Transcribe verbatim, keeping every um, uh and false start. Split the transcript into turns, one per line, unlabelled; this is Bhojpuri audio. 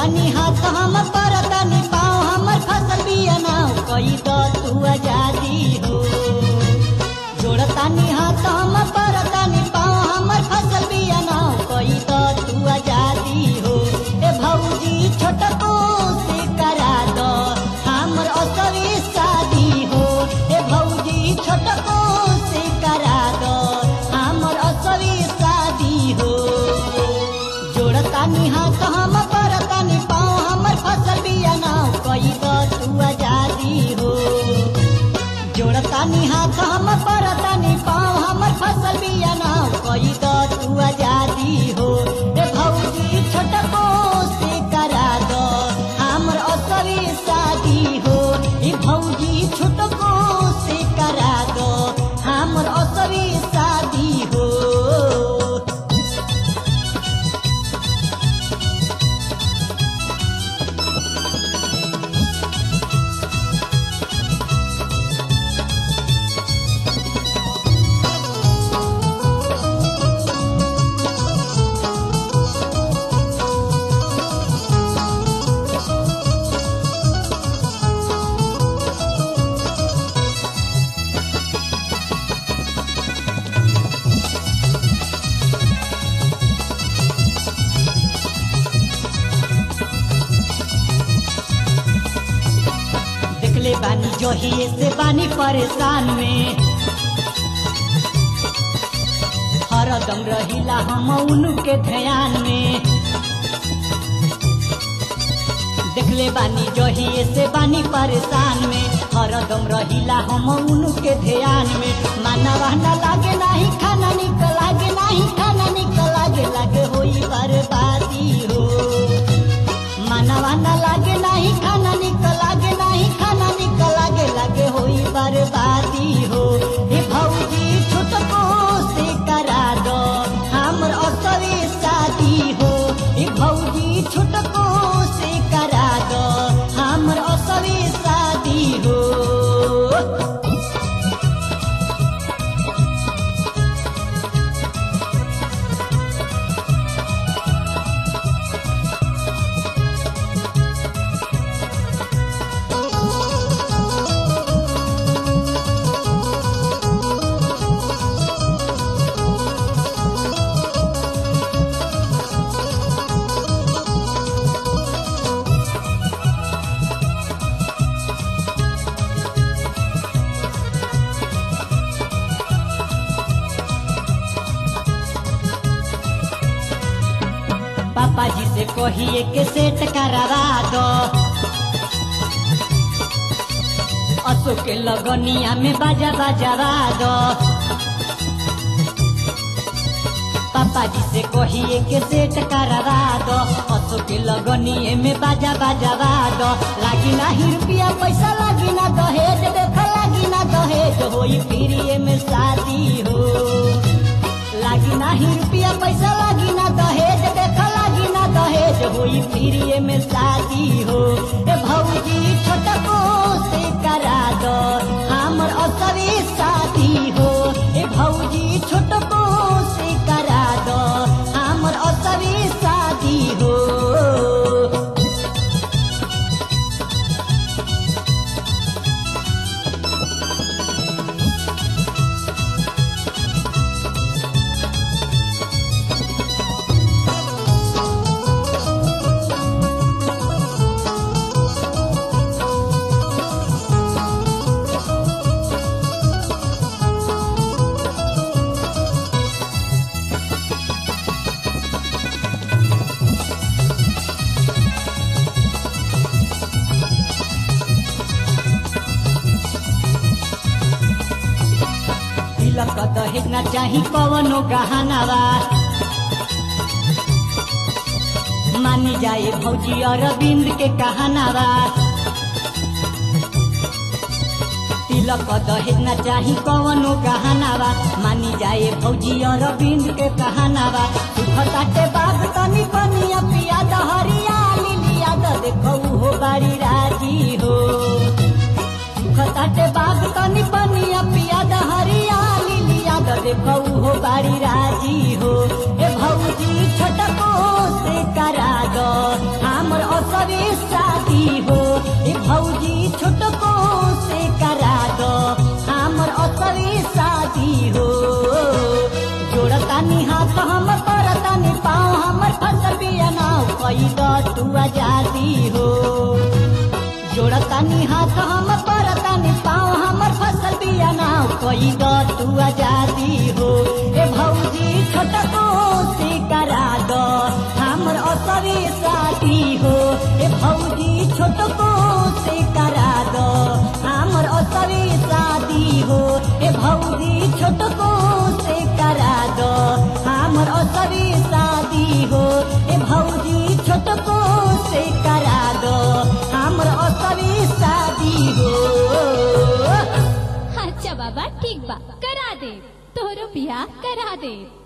जोड़तानी हाथ हम परतानी पाँव हमर फसल बिया नाव कई दो तू आजादी हो। जोड़तानी हाथ हम परतानी पाँव हमर फसल बिया नाव कई दो तू आजादी हो। ए भौजी छोटको से करा दो हमर असली शादी हो। ए भौजी छोटको से करा दो हमर असली शादी हो। जोड़तानी हाथ हम परतानी पाँव हमर फसल बिया नाव कई दो तू आजादी हो। जोड़तानी हाथ हम परतानी पाँव हमर फसल बिया नाव कई दो तू आजादी हो। ए भौजी छोटको से करा दो हमर असली शादी हो। ए भौजी छोटको से करा दो हमर असली शादी हो। देखले बानी जोहिए से बानी परेशान में हरदम रहिला हम उनके ध्यान में। देखले बानी जोहिए से बानी परेशान में हरदम रहिला हम उनके ध्यान में। मानवा न लागे नाही खाना निक लागे नाही खाना निक लागे लागे होई बर्बादी हो। मानवा न लागे नाही खाना निक लागे नाही खाना निक लागे लागे होई बर्बादी हो। हे भौजी छोटको से करा दो हमर असली शादी हो। हे भौजी छोटको से करा दो हमर असली शादी हो। पापा जी से कहिए के सेट करवा दो असो के लगनिया में बाजा बजावा दो। पापा जी से कहिए के सेट करवा दो असो के लगनिए में बाजा बजावा दो। लागी नाही रुपया पैसा लागी ना दहेज देख लागी ना दहेज होई फिर में शादी हो। लागी नाही रुपया पैसा लागी ना दहेज देख लागी ना दहेज होई फिर में शादी हो। ए भौजी छोटको से करा दो हमर असली शादी हो। ए भौजी छोटको से करा दो हमर असली शादी हो। तिलक दहेज ना चाही कवनो गहनावा मानी जाए भौजी अरविंद के कहनावा। तिलक दहेज ना चाही कवनो गहनावा मानी जाए भौजी अरविंद के कहनावा। सुखताटे बाग तनी बनिया पिया दहरिया लिलिया द देखो हो बाड़ी राजी हो। सुखताटे बाग तनी बनिया पिया दहरिया लिलिया द देखो हो बाड़ी राजी हो। ए भौजी छोटको से करा दो हमर असली शादी हो। जोड़तानी हाथ हम करतानी पाँव हमर फसल बिया नाव कई द तू आजादी हो। जोड़तानी हाथ हम करतानी पाँव हमर फसल बिया नाव कई द तू आजादी हो। ए भौजी छोटको से करा दो हमर असली शादी हो। ए भौजी छोटको से करा दो हमर असली शादी हो। ए भौजी छोटको से करा दो हमर असली शादी हो। ए भौजी छोटको से करा दो हमर असली शादी हो।
अच्छा बाबा ठीक बा करा दे तोहरो बियाह करा दे।